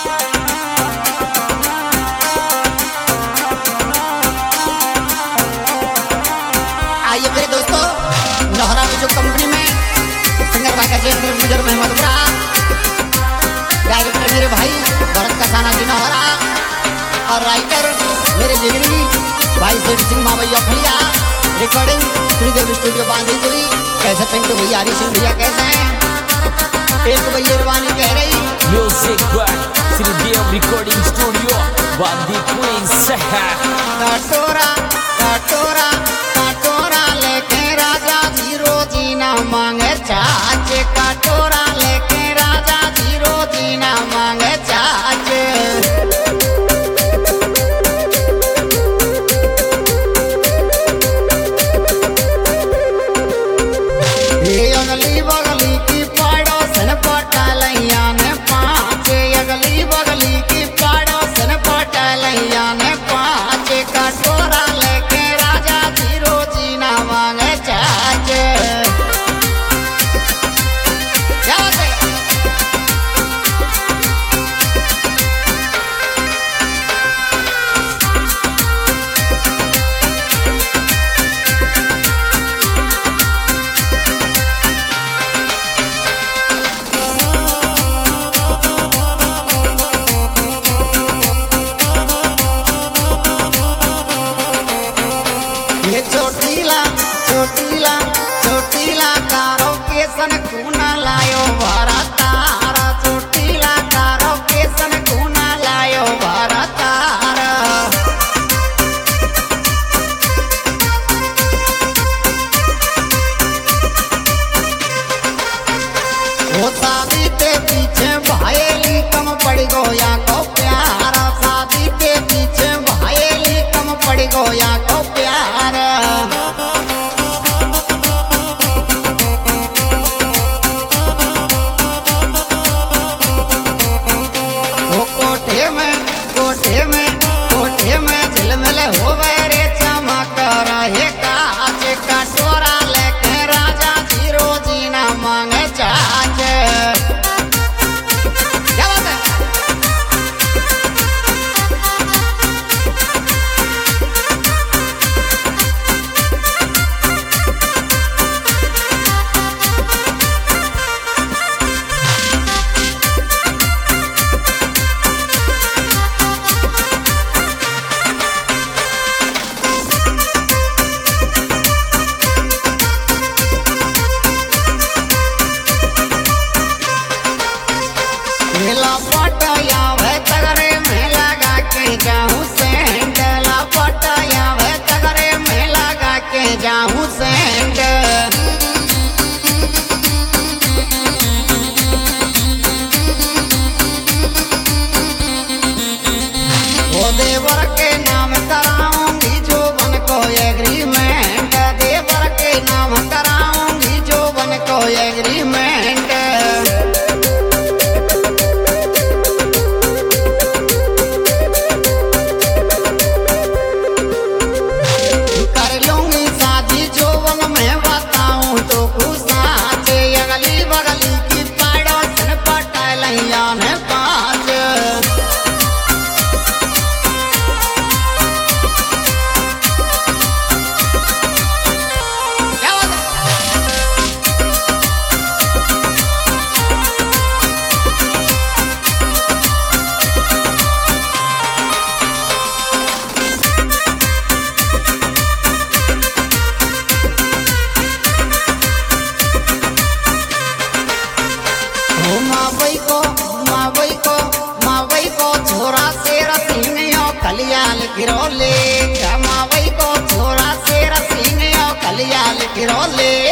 आइए मेरे दोस्तों, लोहरा में जो कंपनी में सिंगर भाई का मुजर महमदपुरा, डायरेक्टर मेरे भाई भरत कसाना जी लोहरा और राइटर मेरे जिगरी भाई सेठ सिंह मावैया भैया, रिकॉर्डिंग श्रीदेव स्टूडियो बांधी हुई। कैसे पिंटू भैया हरी सिंह भैया कैसे हैं? एक भैया रवानी कह रही music by Shridev recording studio बांधी हुई। कटोरा कटोरा कटोरा लेके राजा जी रोजी ना मांगे चाच, कटोरा लेके राजा जी रोजी ना मांगे चाच। अगली बगली की पड़ोसन पटलैया ने पाँच, अगली बगली की पड़ोसन पटलैया ने पाँच, कटोरा लेके राजा जी रोजी ना मांगे चाच। क्या बात है? ये चोटीला चोटीला चोटीला कारो केसन खूना लायो भरा तारा, चोटीला कारो केसन खूना लायो भरा तारा। वो शादी के पीछे भाईली कम पड़ गोया को प्यारा, शादी के पीछे भाईली कम पड़ गोया को प्यारा। वो कोठे में कोठे में कोठे में झिलमिल हो रे चमक रहे काच, कटोरा लेके राजा जी रोजी ना मांगे चाच। क्या बात है? मेला पटाया वे तगरे में लगा के जाऊं सेंट, ला पटाया वे तगरे में लगा के जाऊं सेंट। वो देवर के नाम कराऊंगी जो बन को एग्रीमेंट, देवर के नाम कराऊंगी जो बन को एग्रीमेंट। कर लूंगी शादी जोवन में बताऊं तो खुश नाच, अगली बगली की पड़ोसन पटलैया ने पाँच। क्या बात है? मावई को छोरा से रसीनियो कलियाल गिरोले, मावई को छोरा से रसीनियो कलियाल गिरोले।